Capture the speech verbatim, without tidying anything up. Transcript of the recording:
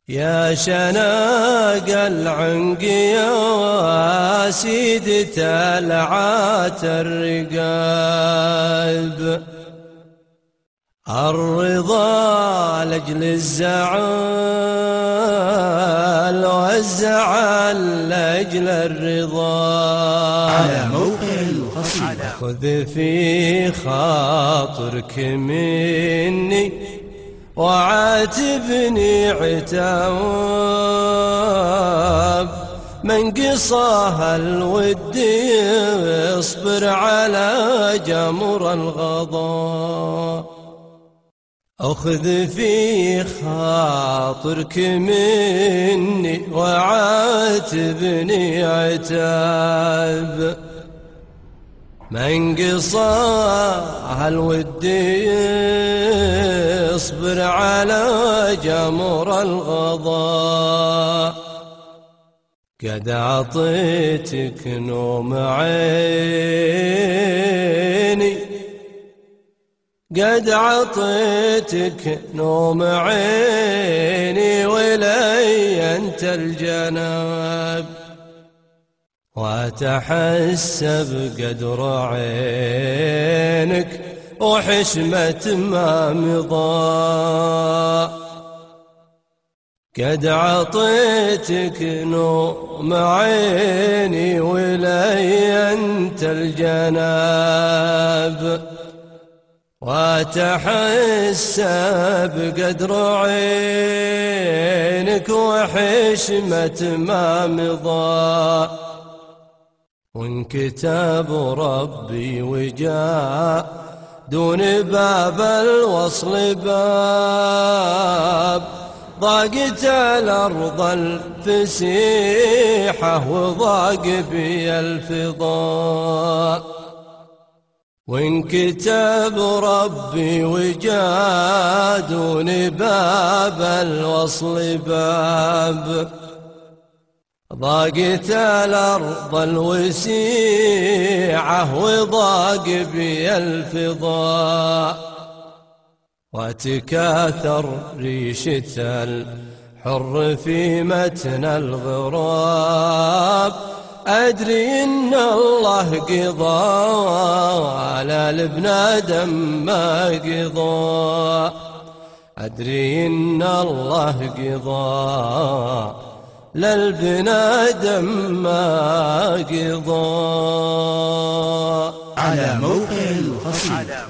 يا شناق العنق يا سيد تلعات الرقاب، الرضا لأجل الزعل والزعل لأجل الرضا. على موقع القصيدة خذ في خاطرك مني وعاتبني عتاب، من قصاها الود اصبر على جمر الغضا. أخذ في خاطرك مني وعاتبني عتاب، من قصاها الود اصبر على جمر الغضا. قد أعطيتك نوم عيني، قد عطيتك نوم عيني ولي أنت الجناب، وأتحسب قدر عينك وحشمة ما مضى. قد عطيتك نوم عيني ولي أنت الجناب، وأتحسب قدر عينك وحشمة ما مضى. وإن كتاب ربي وجاء دون باب الوصل باب، ضاقت الأرض الفسيحة وضاق بي الفضاء. وإن كتاب ربي وجاء دون باب الوصل باب، ضاقت الأرض الوسيعة وضاق بي الفضاء. وتكاثر ريشة الحر في متن الغراب، أدري إن الله قضى على الابن آدم ما قضى، أدري إن الله قضى للبن آدم ما قضى. على موقع القصيدة.